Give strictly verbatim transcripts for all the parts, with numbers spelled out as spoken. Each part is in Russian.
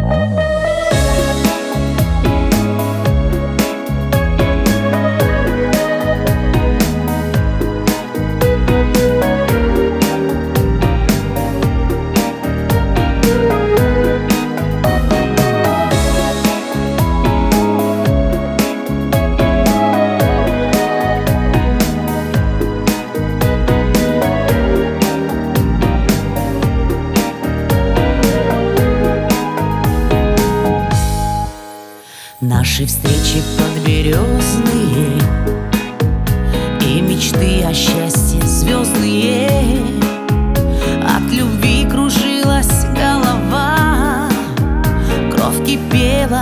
Наши встречи подберезные и мечты о счастье звездные. От любви кружилась голова, кровь кипела.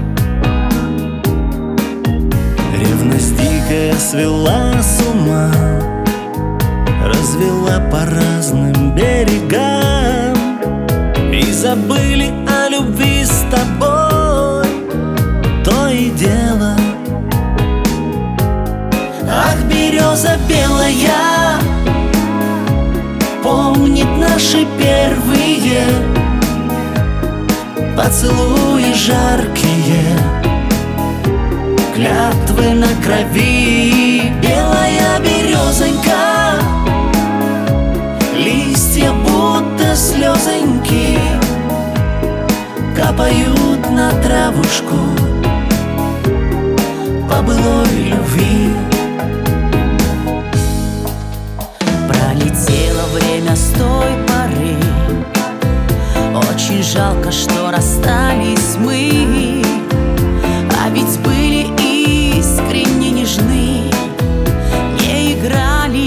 Ревность дикая свела с ума, развела по разным берегам. И забыли о любви с тобой, то и дело. Ах, береза белая помнит наши первые поцелуи жаркие, клятвы на крови. Белая березонька, листья будто слезоньки капают на травушку по былой любви. Пролетело время с той поры, очень жалко, что расстались мы. А ведь были искренне нежны, не играли.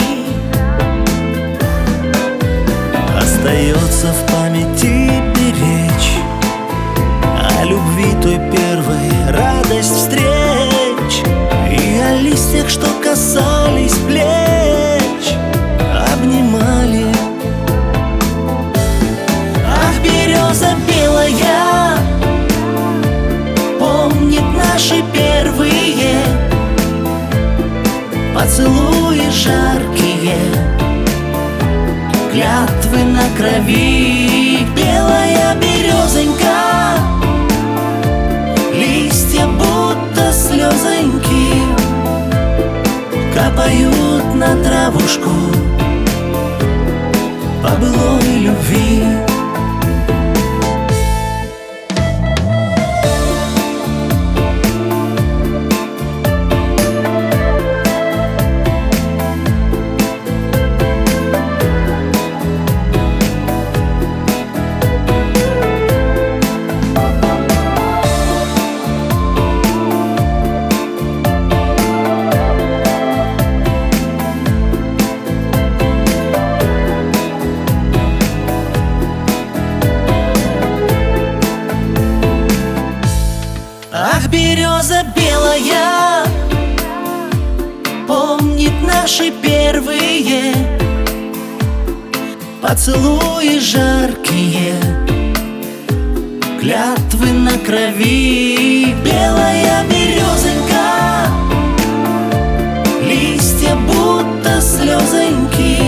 Остается в памяти беречь о любви той первой, радость встреч и о листьях, что касались плеч, обнимали. Ах, береза белая помнит наши первые поцелуи жаркие, клятвы на крови. Белая березонька, листья будто слезоньки капают на травушку по былой любви. Ах, береза белая помнит наши первые поцелуи жаркие, клятвы на крови. Белая березонька, листья будто слезоньки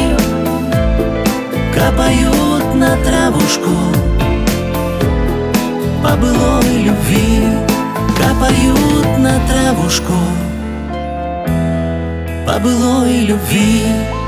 капают на травушку по былой любви. Капают на травушку по былой любви.